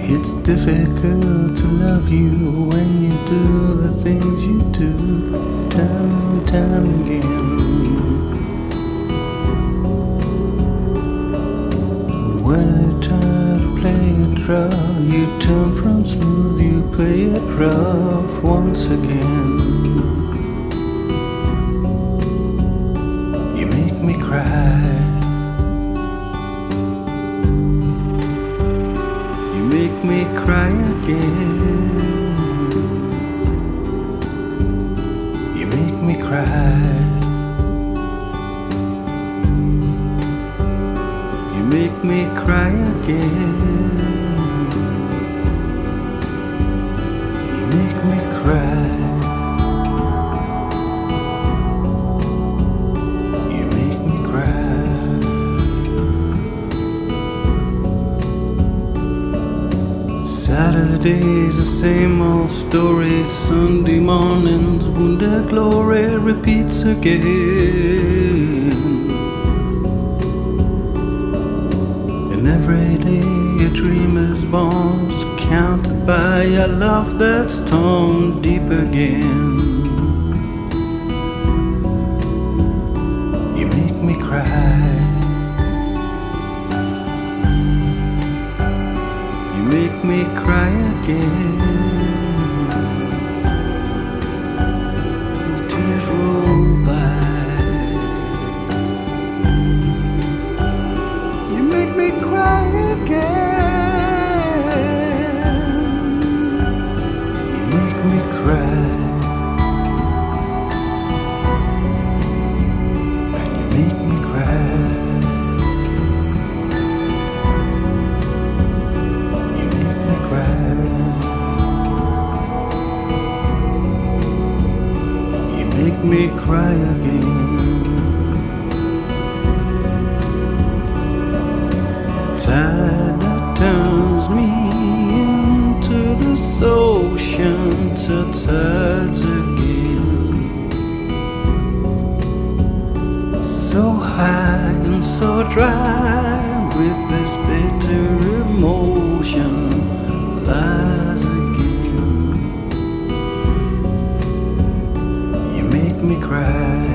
It's difficult to love you when you do the things you do, time and time again. When I try to play it rough, you turn from smooth, you play it rough once again. You make me cry, you make me cry again. You make me cry, you make me cry again. You make me cry, you make me cry. Saturday's the same old story. Sunday mornings, wounded glory repeats again. And every day a dream is born, counted by a love that's torn deep again. You make me cry, you make me cry again. The tears roll by, you make me cry again. You make me cry, and you make me cry. You make me cry, you make me cry again. Tide that turns me into this ocean till tides again. So high and so dry, with this bitter emotion lies again. You make me cry,